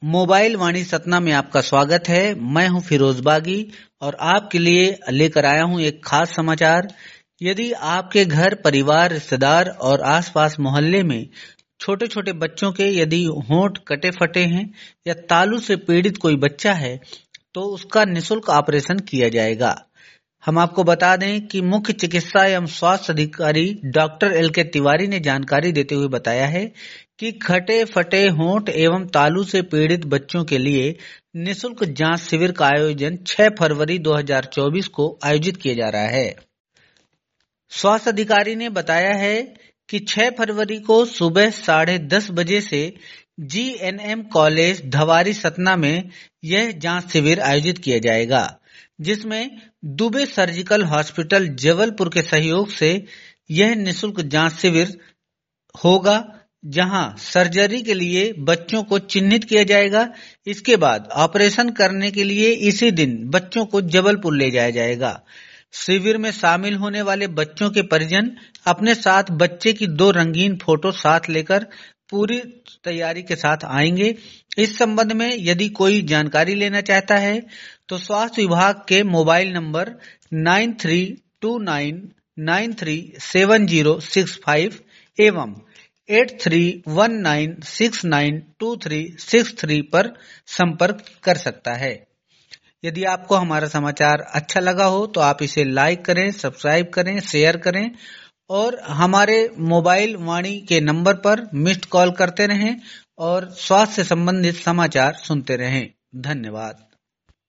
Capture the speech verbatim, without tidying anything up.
Mobile वाणी सतना में आपका स्वागत है। मैं हूं फिरोज बागी और आपके लिए लेकर आया हूं एक खास समाचार। यदि आपके घर, परिवार, रिश्तेदार और आसपास मोहल्ले में छोटे छोटे बच्चों के यदि होंठ कटे फटे हैं या तालू से पीड़ित कोई बच्चा है तो उसका निःशुल्क ऑपरेशन किया जाएगा। हम आपको बता दें कि मुख्य चिकित्सा एवं स्वास्थ्य अधिकारी डॉक्टर एल के तिवारी ने जानकारी देते हुए बताया है कि खटे फटे होंठ एवं तालू से पीड़ित बच्चों के लिए निःशुल्क जांच शिविर का आयोजन छह फरवरी दो हज़ार चौबीस को आयोजित किया जा रहा है। स्वास्थ्य अधिकारी ने बताया है कि छह फरवरी को सुबह साढ़े दस बजे से G N M college Dhawari Satna में यह जांच शिविर आयोजित किया जाएगा, जिसमें दुबे सर्जिकल हॉस्पिटल जबलपुर के सहयोग से यह निःशुल्क जांच शिविर होगा, जहां सर्जरी के लिए बच्चों को चिन्हित किया जाएगा। इसके बाद ऑपरेशन करने के लिए इसी दिन बच्चों को जबलपुर ले जाया जाएगा। शिविर में शामिल होने वाले बच्चों के परिजन अपने साथ बच्चे की दो रंगीन फोटो साथ लेकर पूरी तैयारी के साथ आएंगे। इस संबंध में यदि कोई जानकारी लेना चाहता है तो स्वास्थ्य विभाग के mobile number nine three two nine nine three seven zero six five एवं eight three one nine six nine two three six three पर संपर्क कर सकता है। यदि आपको हमारा समाचार अच्छा लगा हो तो आप इसे लाइक करें, सब्सक्राइब करें, शेयर करें और हमारे मोबाइल वाणी के नंबर पर मिस्ड कॉल करते रहें और स्वास्थ्य से संबंधित समाचार सुनते रहें। धन्यवाद।